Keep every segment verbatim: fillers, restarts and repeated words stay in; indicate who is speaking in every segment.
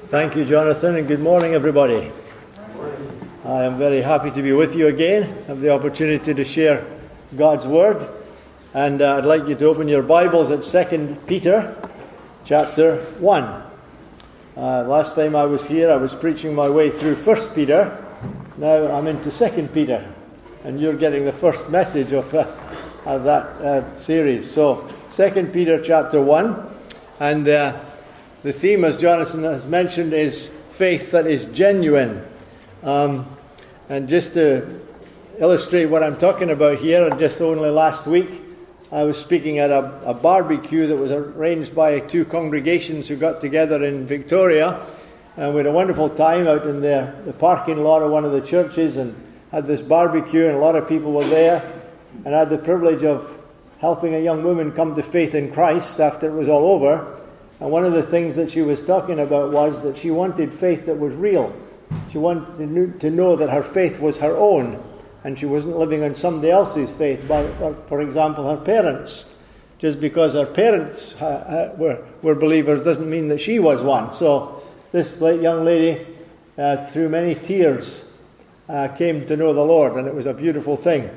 Speaker 1: Thank you, Jonathan, and good morning, everybody. I am very happy to be with you again, have the opportunity to share God's Word. And uh, I'd like you to open your Bibles at Second Peter, chapter one. Uh, last time I was here, I was preaching my way through First Peter. Now I'm into Second Peter, and you're getting the first message of, uh, of that uh, series. So, Second Peter, chapter one, and uh, the theme, as Jonathan has mentioned, is faith that is genuine. Um, and just to illustrate what I'm talking about here, just only last week, I was speaking at a, a barbecue that was arranged by two congregations who got together in Victoria. And we had a wonderful time out in the, the parking lot of one of the churches and had this barbecue, and a lot of people were there. And I had the privilege of helping a young woman come to faith in Christ after it was all over. And one of the things that she was talking about was that she wanted faith that was real. She wanted to know that her faith was her own, and she wasn't living on somebody else's faith, by, for, for example, her parents. Just because her parents uh, uh, were, were believers doesn't mean that she was one. So this young lady, uh, through many tears, uh, came to know the Lord, and it was a beautiful thing.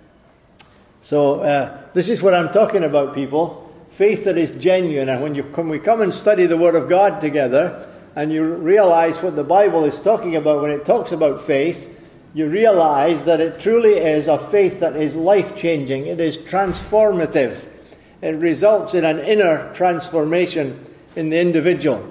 Speaker 1: So uh, this is what I'm talking about, people. Faith that is genuine. And when you when we come and study the Word of God together, and you realize what the Bible is talking about when it talks about faith, you realize that it truly is a faith that is life-changing. It is transformative. It results in an inner transformation in the individual.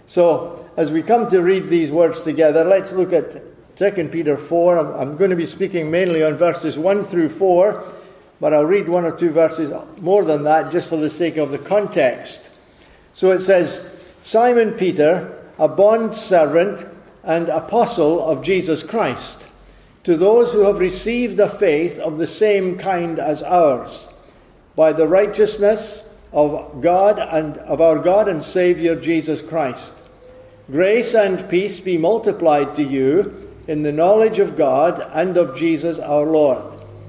Speaker 1: So, as we come to read these words together, let's look at Second Peter four. I'm, I'm going to be speaking mainly on verses one through four, but I'll read one or two verses more than that just for the sake of the context. So it says, Simon Peter, a bond servant and apostle of Jesus Christ, to those who have received a faith of the same kind as ours, by the righteousness of God and of our God and Saviour Jesus Christ. Grace and peace be multiplied to you in the knowledge of God and of Jesus our Lord,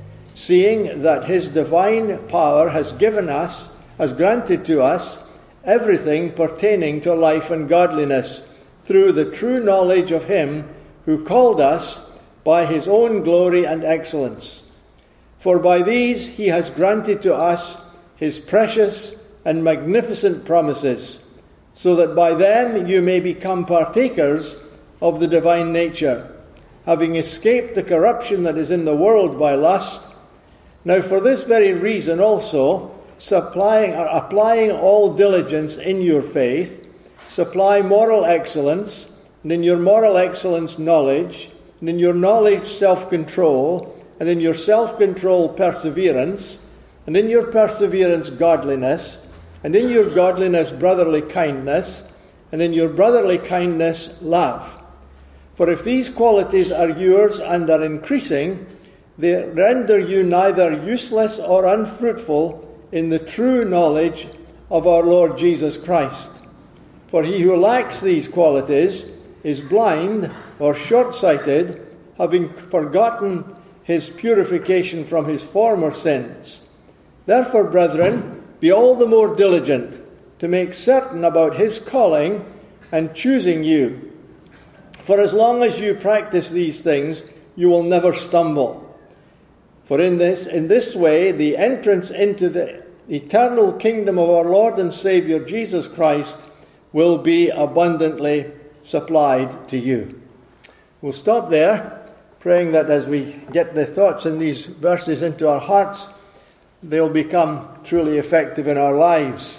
Speaker 1: seeing that his divine power has given us, has granted to us, everything pertaining to life and godliness, through the true knowledge of him who called us by his own glory and excellence. For by these he has granted to us his precious and magnificent promises, so that by them you may become partakers of the divine nature, having escaped the corruption that is in the world by lust. Now for this very reason also, supplying or applying all diligence in your faith, supply moral excellence, and in your moral excellence knowledge, and in your knowledge self-control, and in your self-control perseverance, and in your perseverance godliness, and in your godliness brotherly kindness, and in your brotherly kindness love. For if these qualities are yours and are increasing, they render you neither useless or unfruitful in the true knowledge of our Lord Jesus Christ. For he who lacks these qualities is blind or short-sighted, having forgotten his purification from his former sins. Therefore, brethren, be all the more diligent to make certain about his calling and choosing you. For as long as you practice these things, you will never stumble. For in this, in this way, the entrance into the eternal kingdom of our Lord and Saviour Jesus Christ will be abundantly supplied to you. We'll stop there, praying that as we get the thoughts in these verses into our hearts, they'll become truly effective in our lives.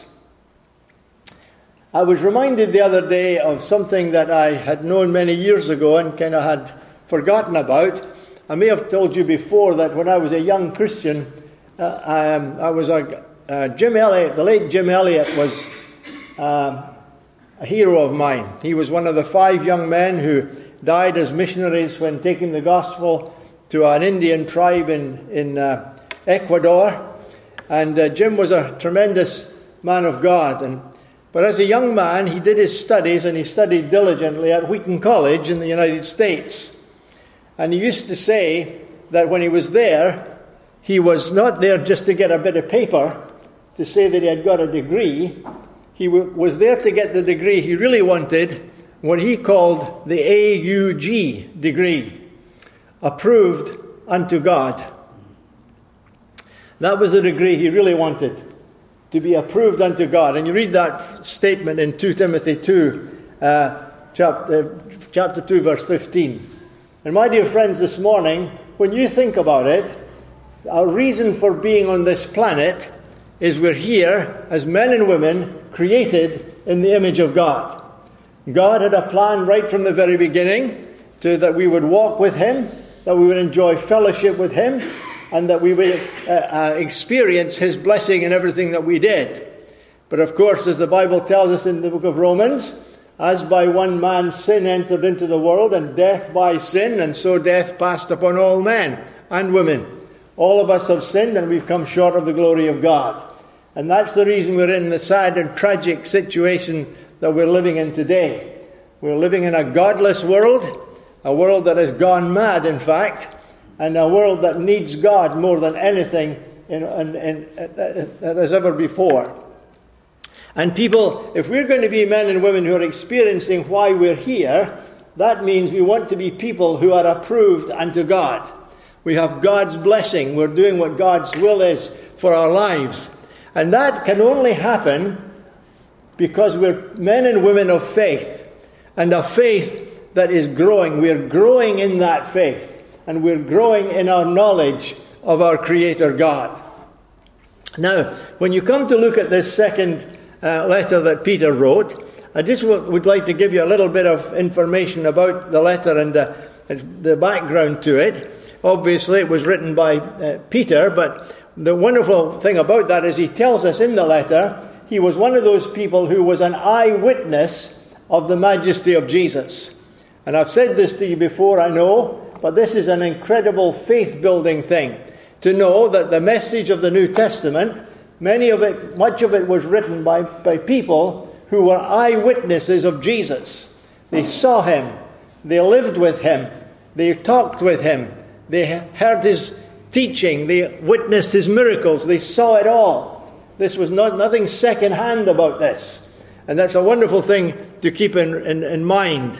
Speaker 1: I was reminded the other day of something that I had known many years ago and kind of had forgotten about. I may have told you before that when I was a young Christian, uh, I, um, I was a uh, Jim Elliot. The late Jim Elliot was uh, a hero of mine. He was one of the five young men who died as missionaries when taking the gospel to an Indian tribe in in uh, Ecuador. And uh, Jim was a tremendous man of God. And but as a young man, he did his studies, and he studied diligently at Wheaton College in the United States. And he used to say that when he was there, he was not there just to get a bit of paper to say that he had got a degree. He w- was there to get the degree he really wanted, what he called the A U G degree, approved unto God. That was the degree he really wanted, to be approved unto God. And you read that statement in Second Timothy two, uh, chapter, chapter two, verse fifteen. And my dear friends, this morning, when you think about it, our reason for being on this planet is we're here as men and women created in the image of God. God had a plan right from the very beginning to that we would walk with him, that we would enjoy fellowship with him, and that we would uh, uh, experience his blessing in everything that we did. But of course, as the Bible tells us in the book of Romans, as by one man sin entered into the world, and death by sin, and so death passed upon all men and women. All of us have sinned, and we've come short of the glory of God. And that's the reason we're in the sad and tragic situation that we're living in today. We're living in a godless world, a world that has gone mad, in fact, and a world that needs God more than anything in, in, in, that has ever before. And people, if we're going to be men and women who are experiencing why we're here, that means we want to be people who are approved unto God. We have God's blessing. We're doing what God's will is for our lives. And that can only happen because we're men and women of faith, and a faith that is growing. We're growing in that faith, and we're growing in our knowledge of our Creator God. Now, when you come to look at this second uh, letter that Peter wrote, I just w- would like to give you a little bit of information about the letter and the, the background to it. Obviously, it was written by uh, Peter, but the wonderful thing about that is he tells us in the letter he was one of those people who was an eyewitness of the majesty of Jesus. And I've said this to you before, I know, but this is an incredible faith-building thing. To know that the message of the New Testament, many of it, much of it was written by, by people who were eyewitnesses of Jesus. They saw him, they lived with him, they talked with him, they heard his teaching, they witnessed his miracles, they saw it all. This was not nothing second-hand about this. And that's a wonderful thing to keep in, in, in mind.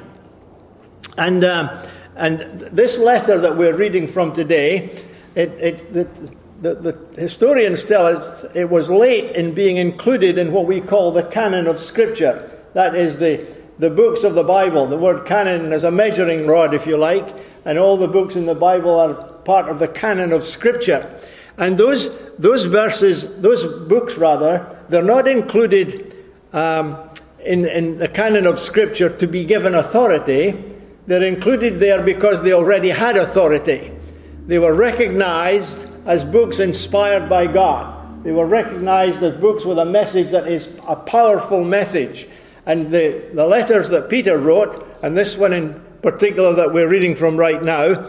Speaker 1: And uh, and this letter that we're reading from today, it, it, the, the, the historians tell us it was late in being included in what we call the canon of Scripture. That is the, the books of the Bible. The word canon is a measuring rod, if you like, and all the books in the Bible are part of the canon of Scripture. And those those verses, those books rather, they're not included um, in, in the canon of Scripture to be given authority. They're included there because they already had authority. They were recognized as books inspired by God. They were recognized as books with a message that is a powerful message. And the, the letters that Peter wrote, and this one in particular that we're reading from right now,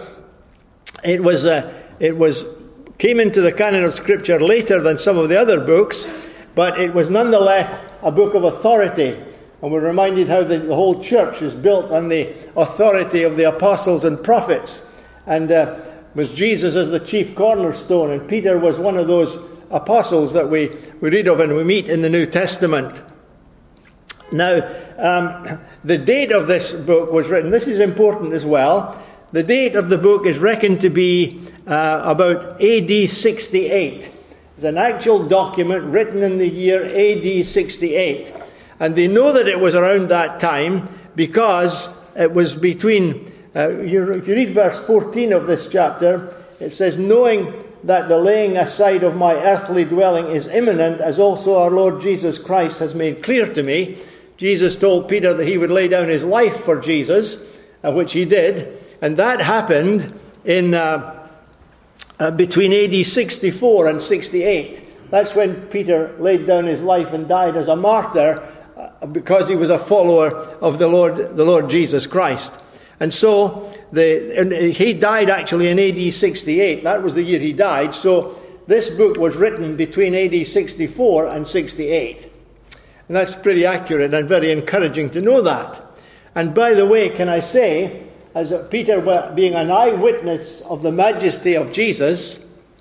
Speaker 1: it was uh, it was came into the canon of Scripture later than some of the other books, but it was nonetheless a book of authority. And we're reminded how the, the whole church is built on the authority of the apostles and prophets, and uh, with Jesus as the chief cornerstone. And Peter was one of those apostles that we, we read of and we meet in the New Testament. Now, um, the date of this book was written. This is important as well. The date of the book is reckoned to be uh, about A D sixty-eight. It's an actual document written in the year A D sixty-eight. And they know that it was around that time because it was between, uh, you, if you read verse fourteen of this chapter, it says, knowing that the laying aside of my earthly dwelling is imminent, as also our Lord Jesus Christ has made clear to me. Jesus told Peter that he would lay down his life for Jesus, uh, which he did. And that happened in uh, uh, between A D sixty-four and sixty-eight. That's when Peter laid down his life and died as a martyr uh, because he was a follower of the Lord, the Lord Jesus Christ. And so the, and he died actually in A D sixty-eight. That was the year he died. So this book was written between A D sixty-four and sixty-eight. And that's pretty accurate and very encouraging to know that. And by the way, can I say, as Peter, being an eyewitness of the majesty of Jesus,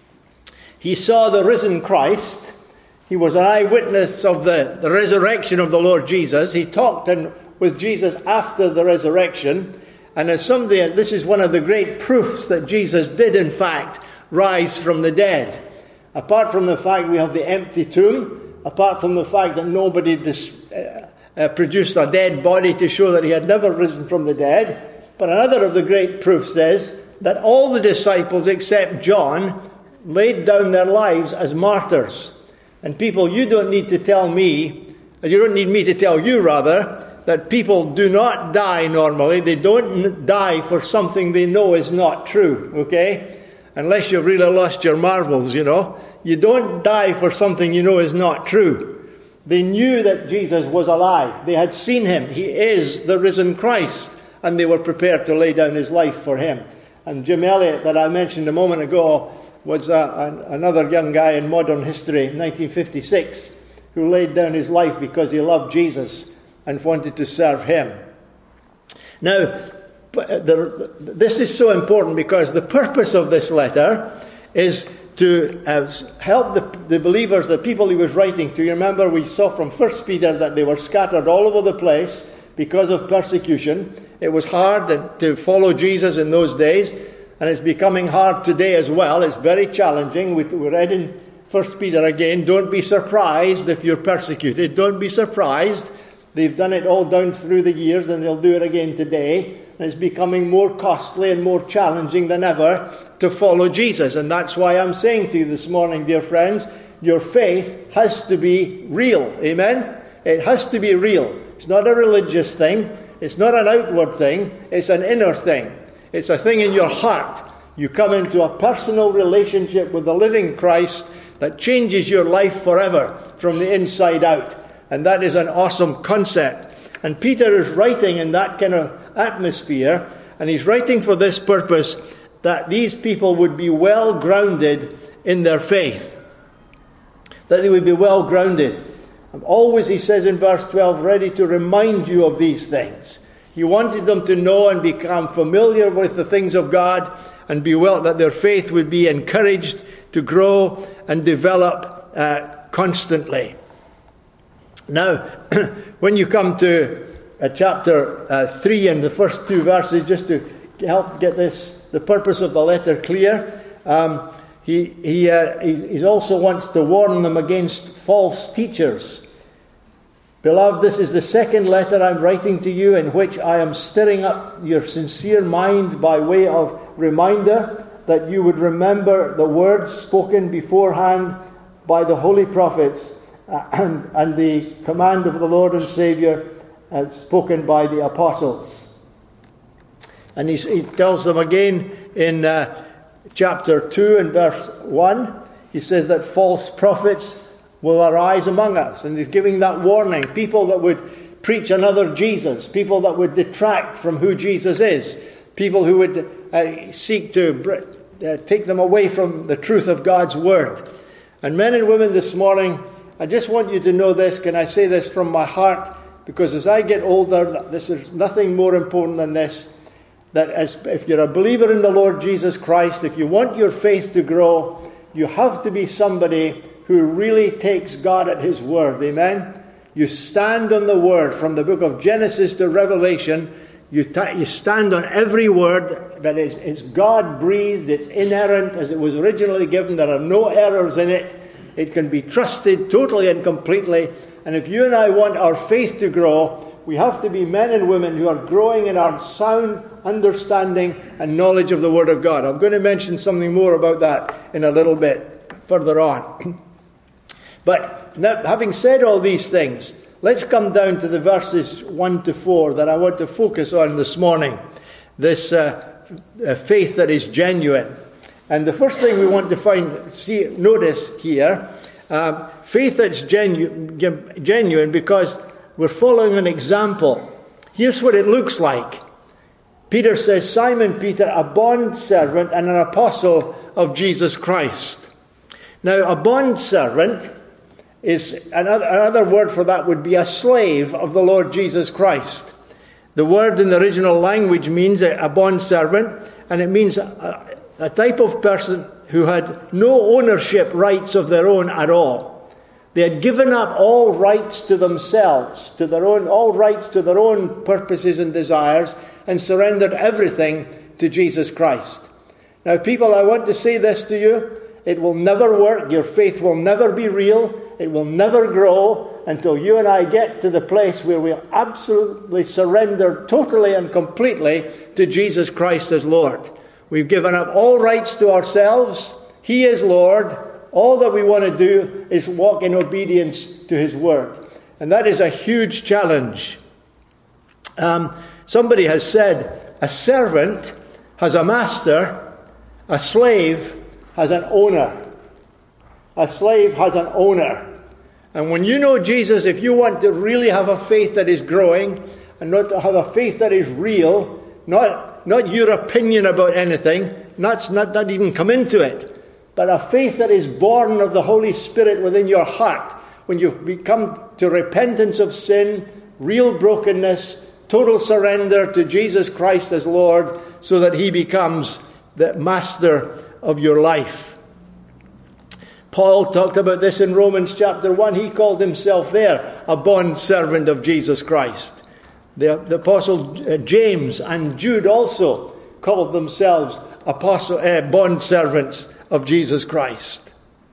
Speaker 1: he saw the risen Christ. He was an eyewitness of the, the resurrection of the Lord Jesus. He talked and with Jesus after the resurrection. And as somebody, this is one of the great proofs that Jesus did, in fact, rise from the dead. Apart from the fact we have the empty tomb, apart from the fact that nobody dis, uh, uh, produced a dead body to show that he had never risen from the dead, but another of the great proofs is that all the disciples except John laid down their lives as martyrs. And people, you don't need to tell me, you don't need me to tell you rather, that people do not die normally. They don't die for something they know is not true, okay? Unless you've really lost your marbles, you know. You don't die for something you know is not true. They knew that Jesus was alive. They had seen him. He is the risen Christ. And they were prepared to lay down his life for him. And Jim Elliot, that I mentioned a moment ago, was uh, another young guy in modern history, nineteen fifty-six, who laid down his life because he loved Jesus and wanted to serve him. Now, the, this is so important because the purpose of this letter is to uh, help the, the believers, the people he was writing to. You remember we saw from First Peter that they were scattered all over the place because of persecution. It was hard to follow Jesus in those days, and it's becoming hard today as well. It's very challenging. We, we read in First Peter again, don't be surprised if you're persecuted. Don't be surprised. They've done it all down through the years, and they'll do it again today. And it's becoming more costly and more challenging than ever to follow Jesus. And that's why I'm saying to you this morning, dear friends, your faith has to be real. Amen? It has to be real. It's not a religious thing. It's not an outward thing. It's an inner thing. It's a thing in your heart. You come into a personal relationship with the living Christ that changes your life forever from the inside out. And that is an awesome concept. And Peter is writing in that kind of atmosphere, and he's writing for this purpose, that these people would be well grounded in their faith. That they would be well grounded. I'm always, he says in verse twelve, ready to remind you of these things. He wanted them to know and become familiar with the things of God, and be well, that their faith would be encouraged to grow and develop uh, constantly. Now, when you come to uh, chapter uh, three and the first two verses, just to help get this, the purpose of the letter clear, um, he he, uh, he he also wants to warn them against false teachers. Beloved, this is the second letter I'm writing to you, in which I am stirring up your sincere mind by way of reminder, that you would remember the words spoken beforehand by the holy prophets, Uh, and, and the command of the Lord and Saviour uh, spoken by the apostles. And he, he tells them again in uh, chapter two and verse one, he says that false prophets will arise among us. And he's giving that warning. People that would preach another Jesus, people that would detract from who Jesus is, people who would uh, seek to uh, take them away from the truth of God's Word. And men and women this morning, I just want you to know this. Can I say this from my heart? Because as I get older, this is nothing more important than this. That as if you're a believer in the Lord Jesus Christ, if you want your faith to grow, you have to be somebody who really takes God at His word. Amen? You stand on the word from the book of Genesis to Revelation. You, ta- you stand on every word that is it's God-breathed, it's inerrant as it was originally given. There are no errors in it. It can be trusted totally and completely. And if you and I want our faith to grow, we have to be men and women who are growing in our sound understanding and knowledge of the Word of God. I'm going to mention something more about that in a little bit further on. But now, having said all these things, let's come down to the verses one to four that I want to focus on this morning. This uh, uh, faith that is genuine. And the first thing we want to find, see, notice here, um, faith that's genu- genuine because we're following an example. Here's what it looks like. Peter says, Simon Peter, a bond servant and an apostle of Jesus Christ. Now, a bond servant is another, another word for that would be a slave of the Lord Jesus Christ. The word in the original language means a, a bond servant, and it means a, a type of person who had no ownership rights of their own at all. They had given up all rights to themselves, to their own, all rights to their own purposes and desires, and surrendered everything to Jesus Christ. Now, people, I want to say this to you. It will never work. Your faith will never be real. It will never grow until you and I get to the place where we absolutely surrender totally and completely to Jesus Christ as Lord. We've given up all rights to ourselves. He is Lord. All that we want to do is walk in obedience to His word. And that is a huge challenge. Um, somebody has said, a servant has a master, a slave has an owner. A slave has an owner. And when you know Jesus, if you want to really have a faith that is growing, and not to have a faith that is real, not, not your opinion about anything, not, not, not even come into it, but a faith that is born of the Holy Spirit within your heart, when you've become to repentance of sin, real brokenness, total surrender to Jesus Christ as Lord, so that He becomes the master of your life. Paul talked about this in Romans chapter one. He called himself there a bond servant of Jesus Christ. The, the apostle James and Jude also called themselves apostle uh, bond servants of Jesus Christ.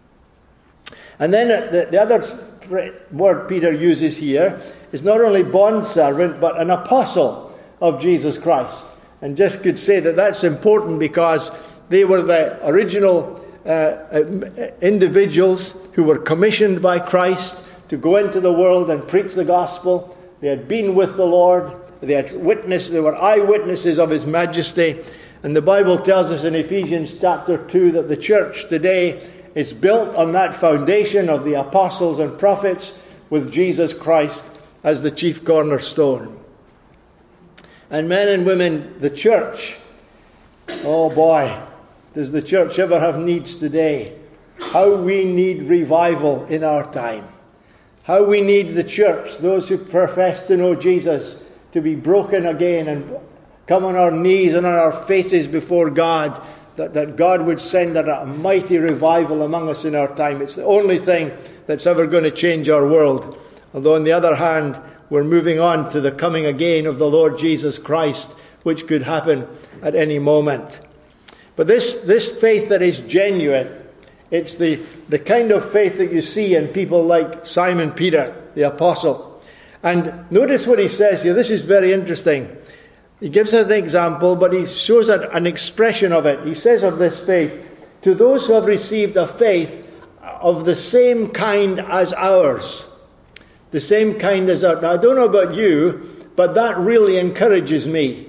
Speaker 1: And then the, the other word Peter uses here is not only bond servant, but an apostle of Jesus Christ. And just could say that that's important because they were the original uh, individuals who were commissioned by Christ to go into the world and preach the gospel. They had been with the Lord. They had witnessed, they were eyewitnesses of His majesty. And the Bible tells us in Ephesians chapter two that the church today is built on that foundation of the apostles and prophets with Jesus Christ as the chief cornerstone. And men and women, the church, oh boy, does the church ever have needs today. How we need revival in our time. How we need the church, those who profess to know Jesus, to be broken again and come on our knees and on our faces before God, that, that God would send a, a mighty revival among us in our time. It's the only thing that's ever going to change our world. Although on the other hand, we're moving on to the coming again of the Lord Jesus Christ, which could happen at any moment. But this, this faith that is genuine, it's the, the kind of faith that you see in people like Simon Peter, the apostle. And notice what he says here. This is very interesting. He gives us an example, but he shows an expression of it. He says of this faith, to those who have received a faith of the same kind as ours. The same kind as ours. Now, I don't know about you, but that really encourages me.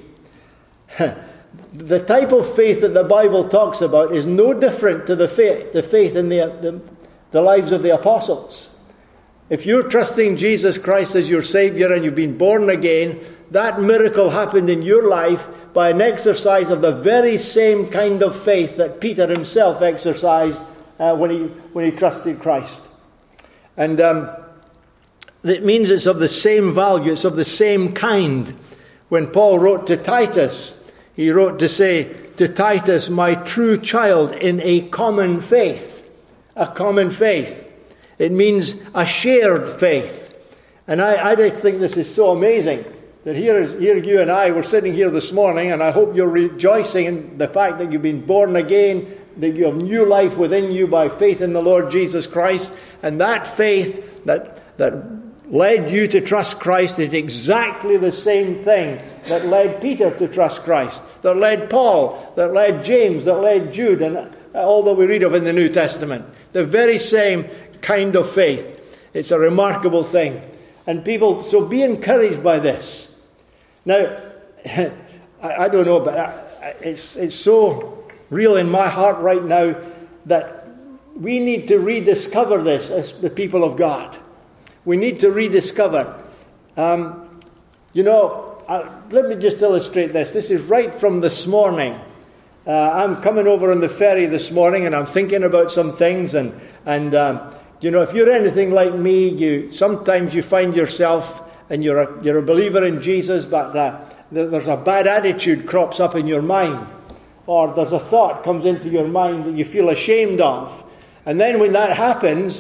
Speaker 1: The type of faith that the Bible talks about is no different to the faith, the faith in the, the, the lives of the apostles. If you're trusting Jesus Christ as your Savior and you've been born again, that miracle happened in your life by an exercise of the very same kind of faith that Peter himself exercised uh, when he when he trusted Christ. And um, it means it's of the same value, it's of the same kind. When Paul wrote to Titus, he wrote to say, to Titus, my true child in a common faith. A common faith. It means a shared faith. And I, I just think this is so amazing. That here, is, here you and I were sitting here this morning, and I hope you're rejoicing in the fact that you've been born again, that you have new life within you by faith in the Lord Jesus Christ. And that faith that, that led you to trust Christ is exactly the same thing that led Peter to trust Christ, that led Paul, that led James, that led Jude, and all that we read of in the New Testament. The very same kind of faith. It's a remarkable thing. And people, so be encouraged by this. Now, I, I don't know, but I, it's it's so real in my heart right now that we need to rediscover this as the people of God. We need to rediscover. Um, you know, uh, let me just illustrate this. This is right from this morning. Uh, I'm coming over on the ferry this morning, and I'm thinking about some things. And and um, you know, if you're anything like me, you sometimes you find yourself. And you're a, you're a believer in Jesus, but uh, there's a bad attitude crops up in your mind. Or there's a thought comes into your mind that you feel ashamed of. And then when that happens,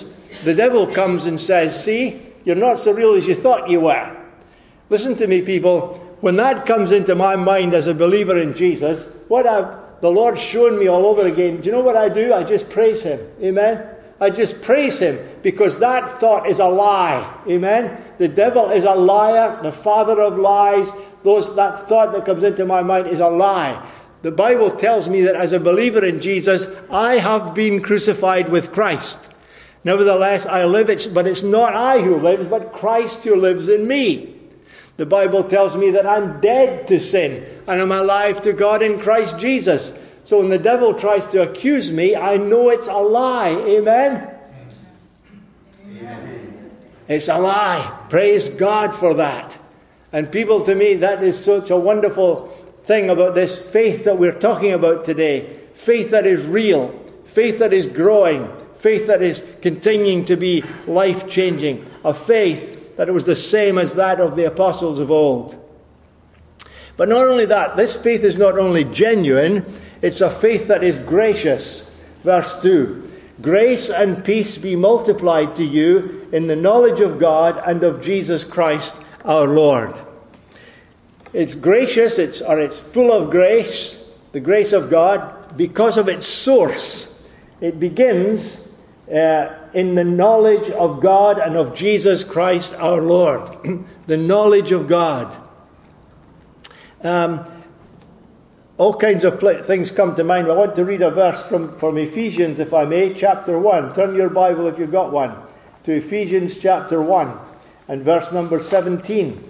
Speaker 1: the devil comes and says, see, you're not so real as you thought you were. Listen to me, people. When that comes into my mind as a believer in Jesus, what I've, the Lord's shown me all over again, do you know what I do? I just praise Him. Amen? I just praise Him because that thought is a lie. Amen? The devil is a liar, the father of lies. Those, that thought that comes into my mind is a lie. The Bible tells me that as a believer in Jesus, I have been crucified with Christ. Nevertheless, I live, it's, but it's not I who lives, but Christ who lives in me. The Bible tells me that I'm dead to sin, and I'm alive to God in Christ Jesus. So when the devil tries to accuse me, I know it's a lie. Amen? Amen. It's a lie. Praise God for that. And people, to me, that is such a wonderful thing about this faith that we're talking about today. Faith that is real. Faith that is growing. Faith that is continuing to be life-changing. A faith that was the same as that of the apostles of old. But not only that, this faith is not only genuine, it's a faith that is gracious. Verse two. Grace and peace be multiplied to you in the knowledge of God and of Jesus Christ our Lord. It's gracious, it's, or it's full of grace, the grace of God, because of its source. It begins uh, in the knowledge of God and of Jesus Christ our Lord. The knowledge of God. Um, all kinds of pl- things come to mind. I want to read a verse from, from Ephesians, if I may, chapter one. Turn your Bible, if you've got one, to Ephesians chapter one and verse number seventeen.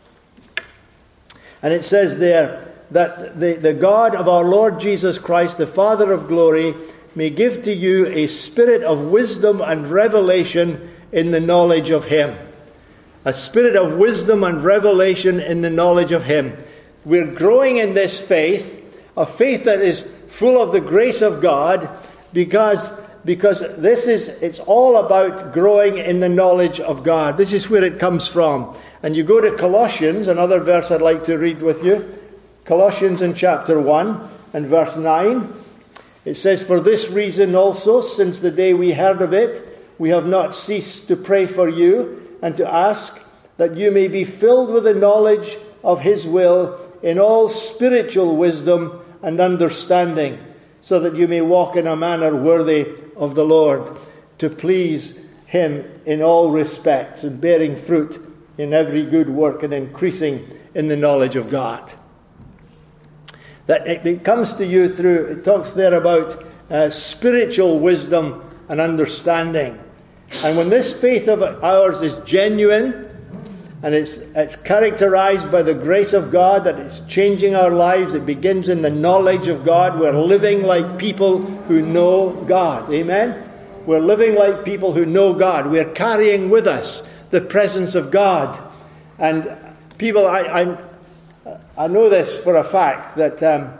Speaker 1: And it says there that the, the God of our Lord Jesus Christ, the Father of glory, may give to you a spirit of wisdom and revelation in the knowledge of Him. A spirit of wisdom and revelation in the knowledge of Him. We're growing in this faith, a faith that is full of the grace of God, because, because this is, it's all about growing in the knowledge of God. This is where it comes from. And you go to Colossians, another verse I'd like to read with you. Colossians in chapter one and verse nine. It says, for this reason also, since the day we heard of it, we have not ceased to pray for you and to ask that you may be filled with the knowledge of His will in all spiritual wisdom and understanding, so that you may walk in a manner worthy of the Lord, to please Him in all respects, and bearing fruit in every good work and increasing in the knowledge of God. That it, it comes to you through, it talks there about uh, spiritual wisdom and understanding. And when this faith of ours is genuine, and it's, it's characterized by the grace of God, that it's changing our lives, it begins in the knowledge of God. We're living like people who know God. Amen? We're living like people who know God. We're carrying with us the presence of God. And people, I, I, I know this for a fact, that um,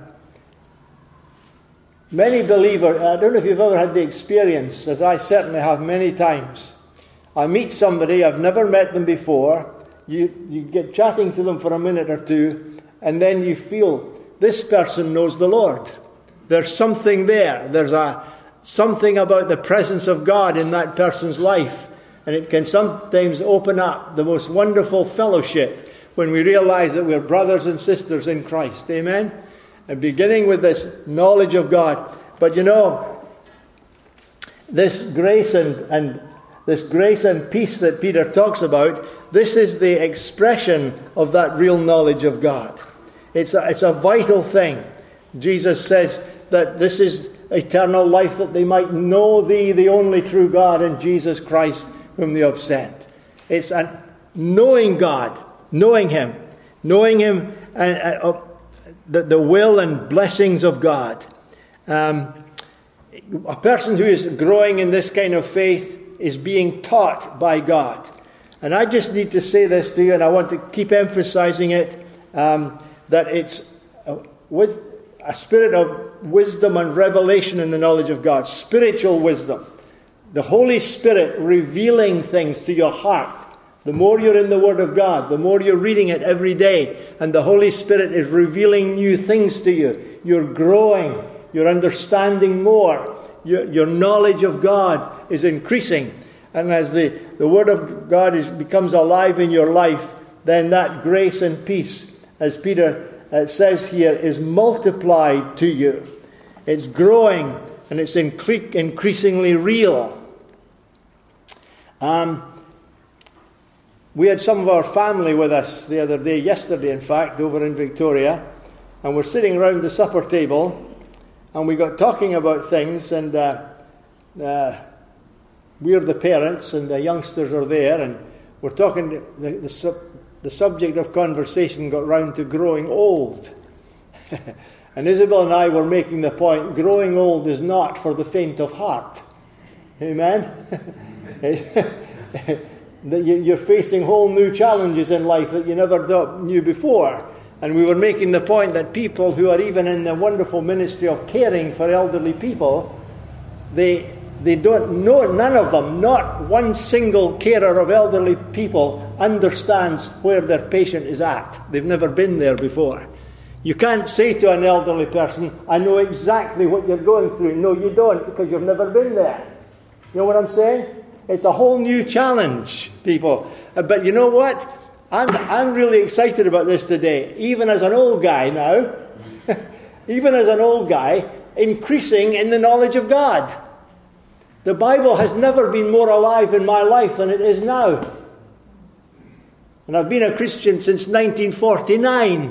Speaker 1: many believers, I don't know if you've ever had the experience, as I certainly have many times. I meet somebody, I've never met them before, you, you get chatting to them for a minute or two, and then you feel, this person knows the Lord. There's something there. There's a something about the presence of God in that person's life. And it can sometimes open up the most wonderful fellowship when we realize that we're brothers and sisters in Christ. Amen? And beginning with this knowledge of God. But you know, this grace and, and this grace and peace that Peter talks about, this is the expression of that real knowledge of God. It's a, it's a vital thing. Jesus says that this is eternal life, that they might know Thee, the only true God, and Jesus Christ, whom Thou hast sent. It's a knowing God, knowing Him, knowing Him, and uh, uh, the, the will and blessings of God. Um, a person who is growing in this kind of faith is being taught by God. And I just need to say this to you, and I want to keep emphasizing it, um, that it's uh, with a spirit of wisdom and revelation in the knowledge of God, spiritual wisdom. The Holy Spirit revealing things to your heart. The more you're in the Word of God, the more you're reading it every day, and the Holy Spirit is revealing new things to you. You're growing. You're understanding more. Your, your knowledge of God is increasing. And as the, the Word of God is, becomes alive in your life, then that grace and peace, as Peter uh, says here, is multiplied to you. It's growing and it's incre- increasingly real. Um, we had some of our family with us the other day, yesterday in fact, over in Victoria, and we're sitting around the supper table, and we got talking about things, and uh, uh, we're the parents, and the youngsters are there, and we're talking, the, the, sub, the subject of conversation got round to growing old. And Isabel and I were making the point, growing old is not for the faint of heart. Amen? That you're facing whole new challenges in life that you never thought knew before. And we were making the point that people who are even in the wonderful ministry of caring for elderly people, they they don't know, none of them, not one single carer of elderly people understands where their patient is at. They've never been there before. You can't say to an elderly person, I know exactly what you're going through. No, you don't, because you've never been there. You know what I'm saying? It's a whole new challenge, people. But you know what? I'm, I'm really excited about this today. Even as an old guy now, even as an old guy, increasing in the knowledge of God. The Bible has never been more alive in my life than it is now. And I've been a Christian since nineteen forty-nine.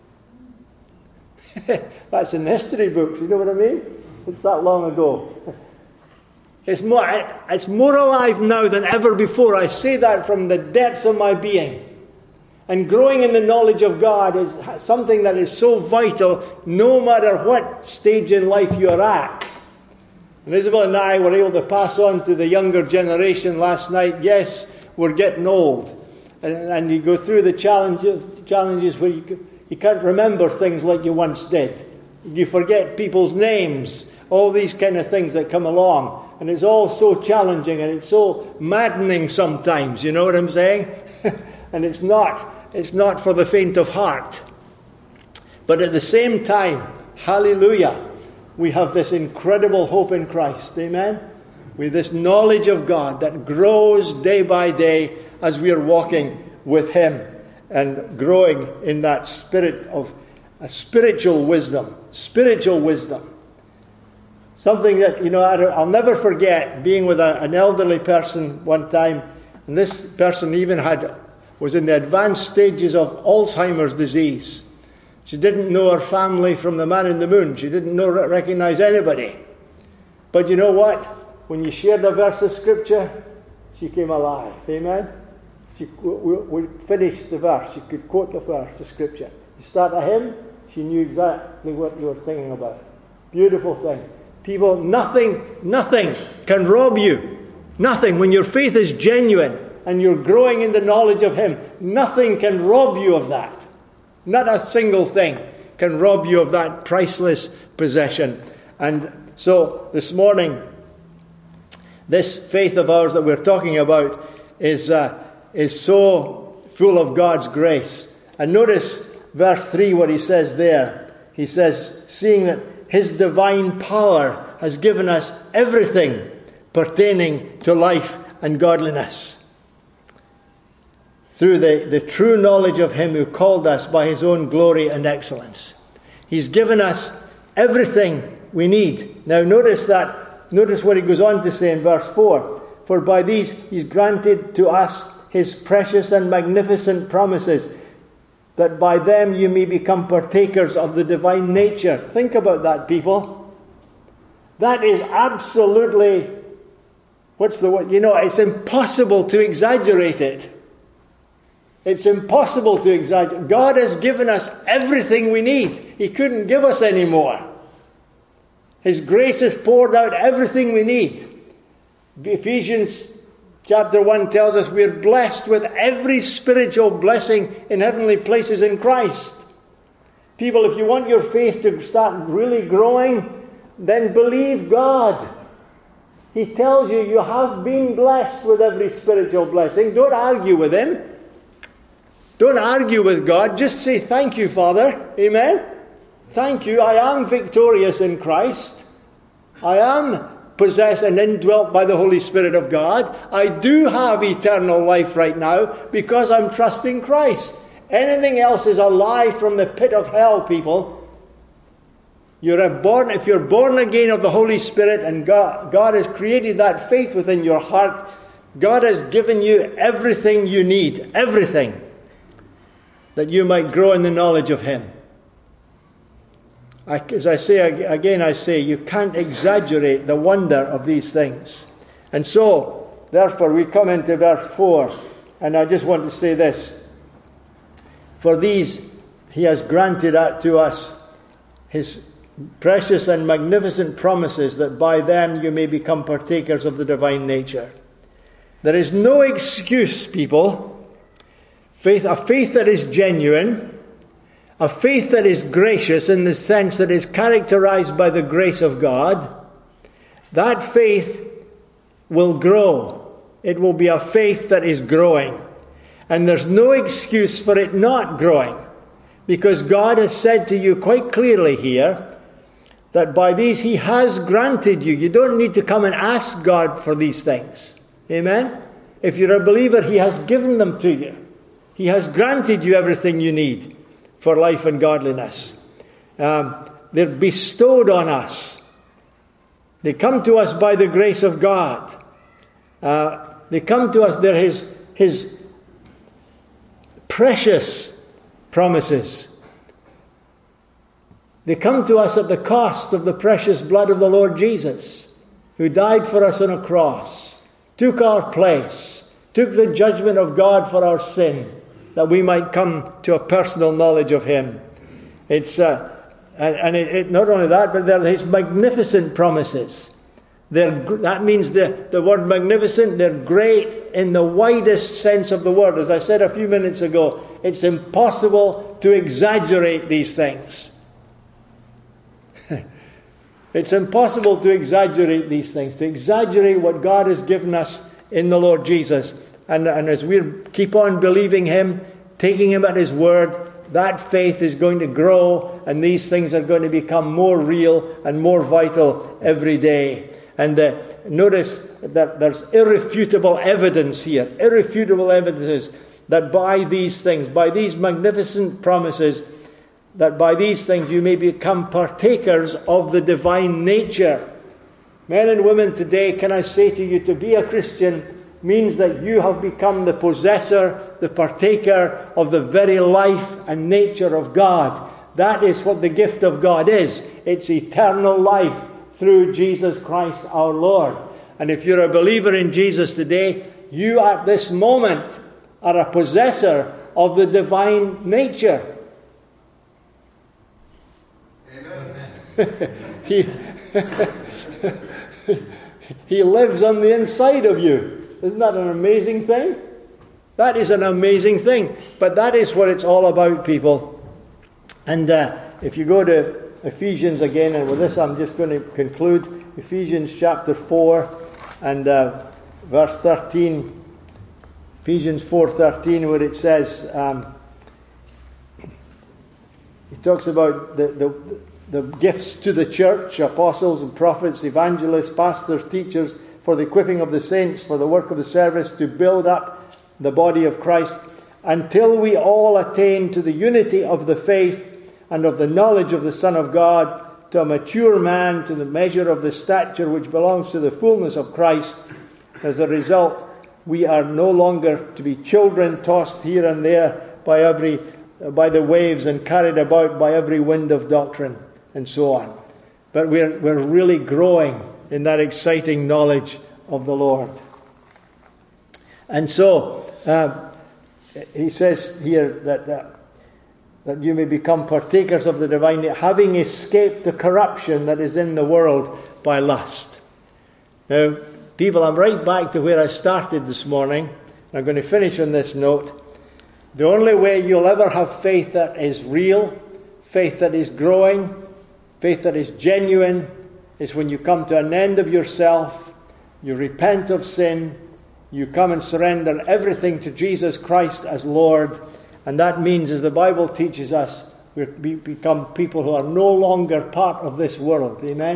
Speaker 1: That's in the history books, you know what I mean? It's that long ago. It's more, it's more alive now than ever before. I say that from the depths of my being. And growing in the knowledge of God is something that is so vital no matter what stage in life you're at. And Isabel and I were able to pass on to the younger generation last night, yes, we're getting old. And, and you go through the challenges, challenges where you, you can't remember things like you once did. You forget people's names, all these kind of things that come along. And it's all so challenging and it's so maddening sometimes, you know what I'm saying? And it's not, it's not for the faint of heart. But at the same time, hallelujah, we have this incredible hope in Christ, amen? With this knowledge of God that grows day by day as we are walking with Him and growing in that spirit of a spiritual wisdom, spiritual wisdom. Something that, you know, I'll never forget being with a, an elderly person one time, and this person even had, was in the advanced stages of Alzheimer's disease. She didn't know her family from the man in the moon. She didn't know, recognize anybody. But you know what? When you shared a verse of Scripture, she came alive. Amen? She, we, we finished the verse. She could quote the verse of Scripture. You start a hymn, she knew exactly what you were thinking about. Beautiful thing. People, nothing, nothing can rob you. Nothing. When your faith is genuine and you're growing in the knowledge of Him, nothing can rob you of that. Not a single thing can rob you of that priceless possession. And so this morning, this faith of ours that we're talking about is uh, is so full of God's grace. And notice verse three, what he says there. He says, seeing that His divine power has given us everything pertaining to life and godliness, through the, the true knowledge of Him who called us by His own glory and excellence. He's given us everything we need. Now notice that, notice what he goes on to say in verse four. For by these He's granted to us His precious and magnificent promises, that by them you may become partakers of the divine nature. Think about that, people. That is absolutely, what's the word? You know, it's impossible to exaggerate it. It's impossible to exaggerate. God has given us everything we need. He couldn't give us any more. His grace has poured out everything we need. Ephesians chapter one tells us we're blessed with every spiritual blessing in heavenly places in Christ. People, if you want your faith to start really growing, then believe God. He tells you you have been blessed with every spiritual blessing. Don't argue with Him. Don't argue with God. Just say, thank you, Father. Amen? Thank you. I am victorious in Christ. I am possessed and indwelt by the Holy Spirit of God. I do have eternal life right now because I'm trusting Christ. Anything else is a lie from the pit of hell, people. You're born, if you're born again of the Holy Spirit and God, God has created that faith within your heart, God has given you everything you need, everything, that you might grow in the knowledge of Him. I, as I say again, I say, you can't exaggerate the wonder of these things. And so, therefore, we come into verse four, and I just want to say this. For these He has granted to us His precious and magnificent promises, that by them you may become partakers of the divine nature. There is no excuse, people. Faith, a faith that is genuine, a faith that is gracious in the sense that is characterized by the grace of God, that faith will grow. It will be a faith that is growing. And there's no excuse for it not growing, because God has said to you quite clearly here that by these He has granted you. You don't need to come and ask God for these things. Amen? If you're a believer, He has given them to you. He has granted you everything you need for life and godliness. Um, they're bestowed on us. They come to us by the grace of God. Uh, they come to us, they're His, His precious promises. They come to us at the cost of the precious blood of the Lord Jesus, who died for us on a cross, took our place, took the judgment of God for our sin, that we might come to a personal knowledge of Him. It's uh, and, and it, it, not only that, but they're His magnificent promises. They're, that means the, the word magnificent, they're great in the widest sense of the word. As I said a few minutes ago, it's impossible to exaggerate these things. It's impossible to exaggerate these things, to exaggerate what God has given us in the Lord Jesus. And, and as we keep on believing Him, taking Him at His word, that faith is going to grow, and these things are going to become more real and more vital every day. And uh, notice that there's irrefutable evidence here, irrefutable evidence that by these things, by these magnificent promises, that by these things you may become partakers of the divine nature. Men and women today, can I say to you, to be a Christian means that you have become the possessor, the partaker of the very life and nature of God. That is what the gift of God is. It's eternal life through Jesus Christ our Lord. And if you're a believer in Jesus today, you at this moment are a possessor of the divine nature. he, he lives on the inside of you. Isn't that an amazing thing? That is an amazing thing. But that is what it's all about, people. And uh, if you go to Ephesians again, and with this I'm just going to conclude. Ephesians chapter four and uh, verse thirteen. Ephesians four thirteen, where it says, um, he talks about the, the the gifts to the church, apostles and prophets, evangelists, pastors, teachers, for the equipping of the saints, for the work of the service, to build up the body of Christ, until we all attain to the unity of the faith and of the knowledge of the Son of God, to a mature man, to the measure of the stature which belongs to the fullness of Christ. As a result, we are no longer to be children tossed here and there by every by the waves and carried about by every wind of doctrine, and so on. But we're we're really growing in that exciting knowledge of the Lord. And so uh, he says here that uh, that you may become partakers of the divine, having escaped the corruption that is in the world by lust. Now, people, I'm right back to where I started this morning. I'm going to finish on this note. The only way you'll ever have faith that is real, faith that is growing, faith that is genuine, is when you come to an end of yourself, you repent of sin, you come and surrender everything to Jesus Christ as Lord. And that means, as the Bible teaches us, we become people who are no longer part of this world. Amen?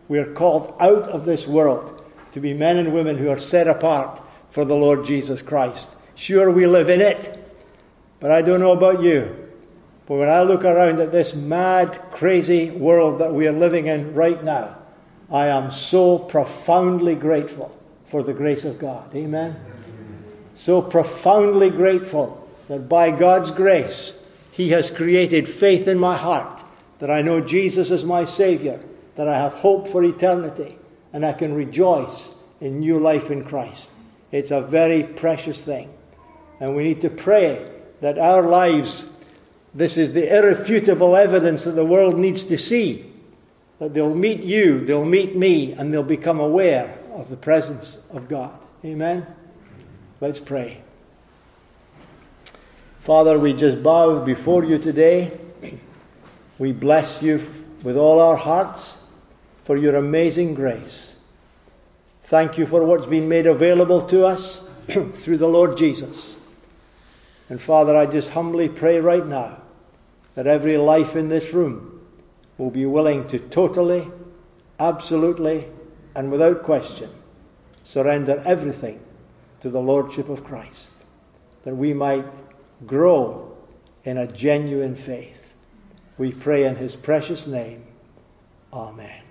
Speaker 1: We are called out of this world to be men and women who are set apart for the Lord Jesus Christ. Sure, we live in it, but I don't know about you. But when I look around at this mad, crazy world that we are living in right now, I am so profoundly grateful for the grace of God. Amen? So profoundly grateful that by God's grace, He has created faith in my heart, that I know Jesus is my Savior, that I have hope for eternity, and I can rejoice in new life in Christ. It's a very precious thing. And we need to pray that our lives, this is the irrefutable evidence that the world needs to see, that they'll meet you, they'll meet me, and they'll become aware of the presence of God. Amen? Let's pray. Father, we just bow before you today. We bless you with all our hearts for your amazing grace. Thank you for what's been made available to us through the Lord Jesus. And Father, I just humbly pray right now that every life in this room will be willing to totally, absolutely, and without question surrender everything to the Lordship of Christ, that we might grow in a genuine faith. We pray in His precious name. Amen.